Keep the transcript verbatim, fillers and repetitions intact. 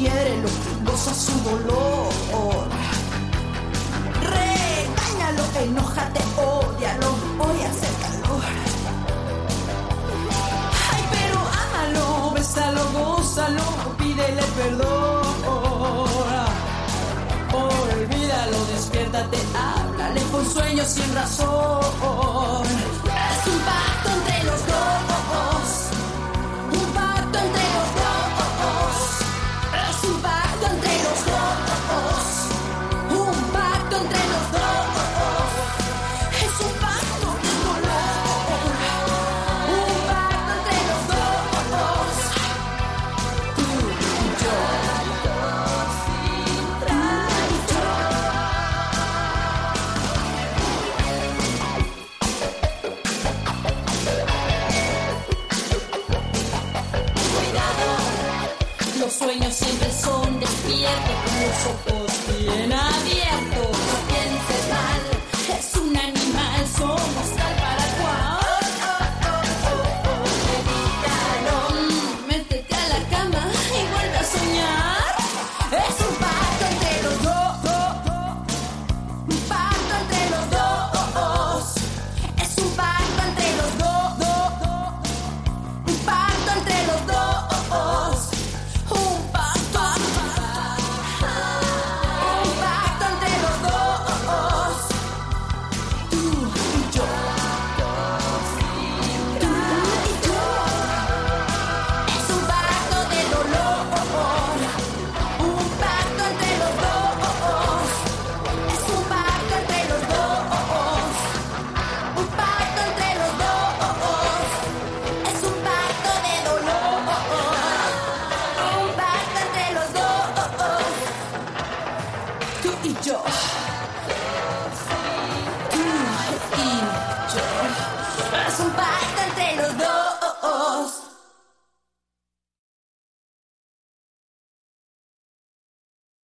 quiérelo, goza su dolor. Regáñalo, enójate, ódialo, hoy hace calor. Ay, pero ámalo, bésalo, gózalo, pídele perdón. Olvídalo, despiértate, háblale con sueños sin razón. Es un pacto entre los dos, un pacto entre los dos. Es un pacto entre los dos, un pacto entre los dos. Es un pacto de dolor, un pacto entre los dos. Tú y yo. Los sueños siempre son despiertos, con los ojos bien abiertos. No pienses mal, es un animal, somos tal para cual. Medítalo, métete a la cama y vuelve a soñar. Es un pacto entre los dos, un pacto entre los dos. Es un pacto entre los dos, un pacto entre los dos. Tú y yo.